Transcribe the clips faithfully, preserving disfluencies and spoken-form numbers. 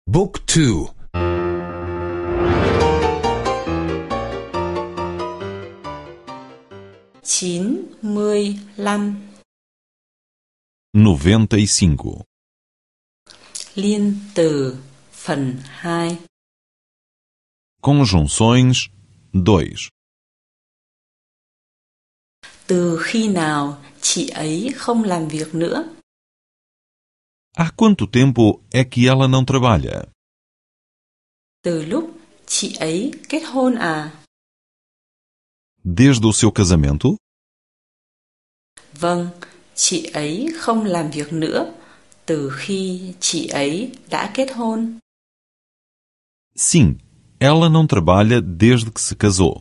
Book two. chín mươi lăm. noventa e cinco. Liên từ phần hai. Conjunções dois. Từ khi nào chị ấy không làm việc nữa? Há quanto tempo é que ela não trabalha? Từ lúc chị ấy kết hôn à? Desde o seu casamento? Vâng, chị ấy không làm việc nữa từ khi chị ấy đã kết hôn. Sim, ela não trabalha desde que se casou.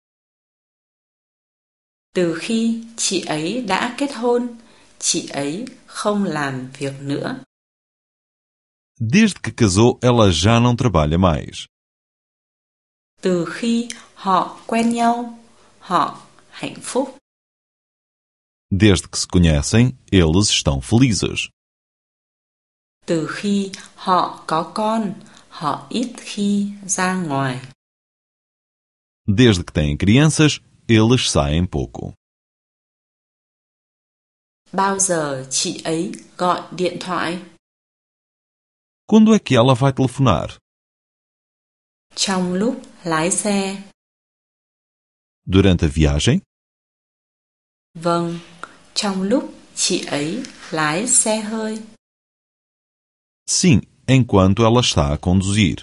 Từ khi chị ấy đã kết hôn, chị ấy không làm việc nữa. Desde que casou, ela já não trabalha mais. Từ khi họ quen nhau, họ hạnh phúc. Desde que se conhecem, eles estão felizes. Từ khi họ có con, họ ít khi ra ngoài. Desde que têm crianças, eles saem pouco. Bao giờ chị ấy gọi điện thoại? Quando é que ela vai telefonar? Trong lúc lái xe. Durante a viagem? Vâng, trong lúc chị ấy lái xe hơi. Sim, enquanto ela está a conduzir.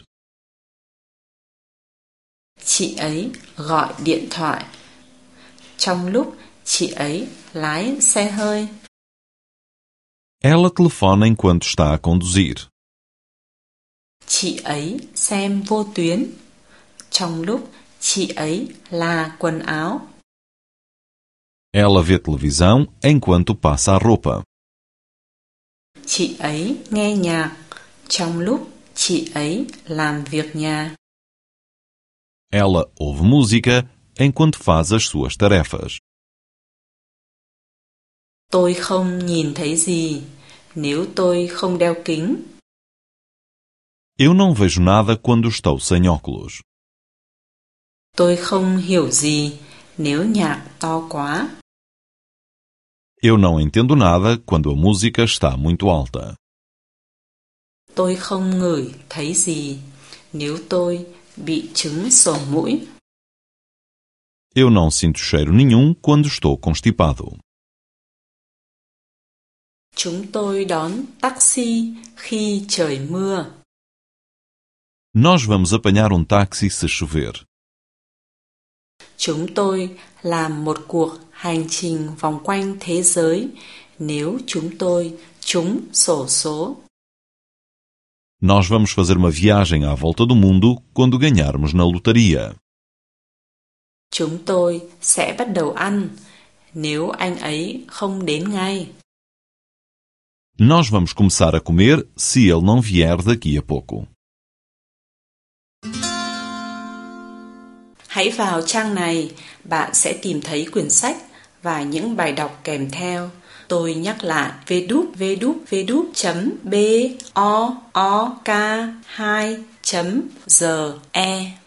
Chị ấy gọi điện thoại trong lúc chị ấy lái xe hơi. Ela telefona enquanto está a conduzir. Chị ấy xem vô tuyến trong lúc chị ấy là quần áo. Ela vê televisão enquanto passa a roupa. Chị ấy nghe nhạc trong lúc chị ấy làm việc nhà. Ela ouve música enquanto faz as suas tarefas. Tôi không nhìn thấy gì nếu tôi không đeo kính. Eu não vejo nada quando estou sem óculos. Tôi không hiểu gì nếu nhạc to quá. Eu não entendo nada quando a música está muito alta. Tôi không ngửi thấy gì nếu tôi bị chứng sổ mũi. Eu não sinto cheiro nenhum quando estou constipado. Chúng tôi đón taxi khi trời mưa. Nós vamos apanhar um táxi se chover. Chúng tôi làm một cuộc hành trình vòng quanh thế giới nếu chúng tôi trúng xổ số. Nós vamos fazer uma viagem à volta do mundo quando ganharmos na lotaria. Chúng tôi sẽ bắt đầu ăn nếu anh ấy không đến ngay. Nós vamos começar a comer se ele não vier daqui a pouco. Hãy vào trang này, bạn sẽ tìm thấy quyển sách và những bài đọc kèm theo. Tôi nhắc lại w w w chấm book hai chấm g e.